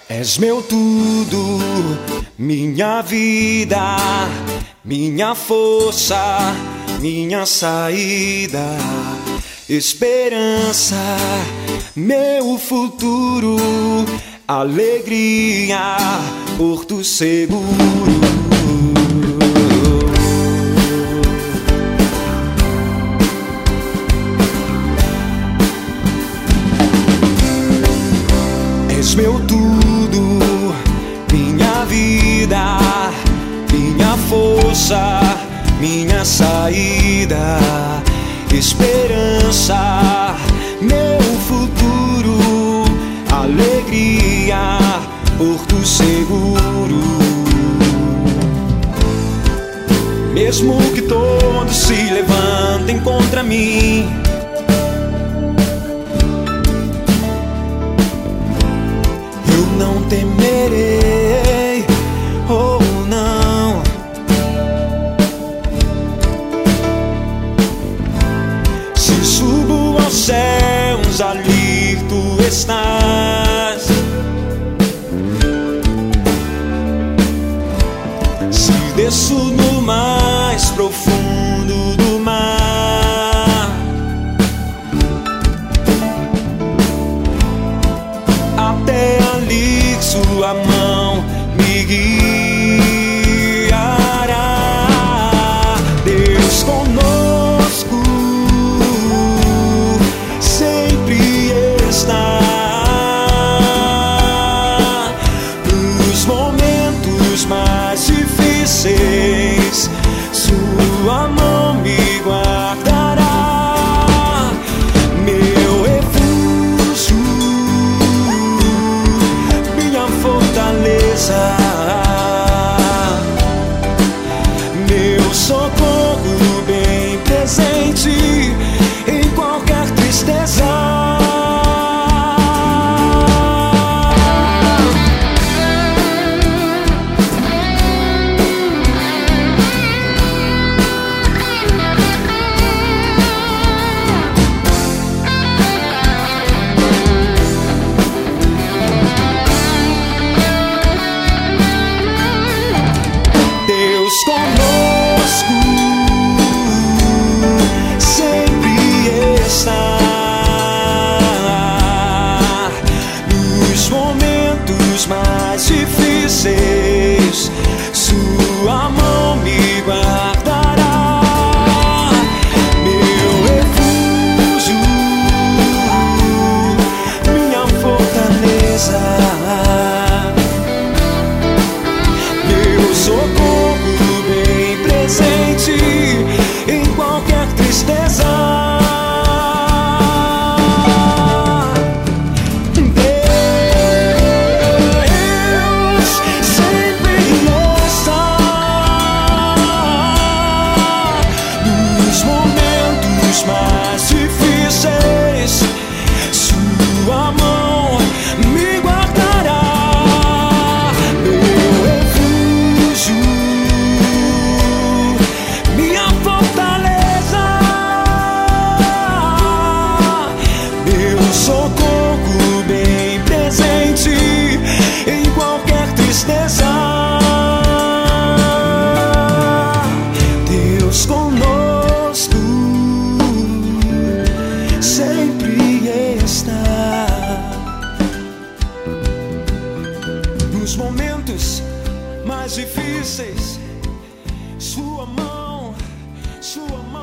És meu tudo, minha vida, minha força, minha saída, esperança, meu futuro, alegria, porto seguro. És meu tudo, minha vida, minha força, minha saída, esperança, meu futuro, alegria, porto seguro. Mesmo que todos se levantem contra mim, não temerei, oh não. Se subo aos céus, ali tu estás. Se desço no mais profundo do mar, até ali sua mão me guiará. Deus conosco sempre está. Nos momentos mais difíceis, sua mão me guardará. Meu refúgio, minha fortaleza, meu socorro bem presente em qualquer tristeza. Deus conosco sempre está. Nos momentos mais difíceis, sua mão me guardará. Meu refúgio, minha fortaleza, meu socorro bem presente em qualquer tristeza. Deus sempre está. Nos momentos mais difíceis, sua mão me guardará. Meu refúgio, minha fortaleza, meu socorro bem presente em qualquer tristeza. Deus conosco sempre está. Nos momentos mais difíceis, sua mão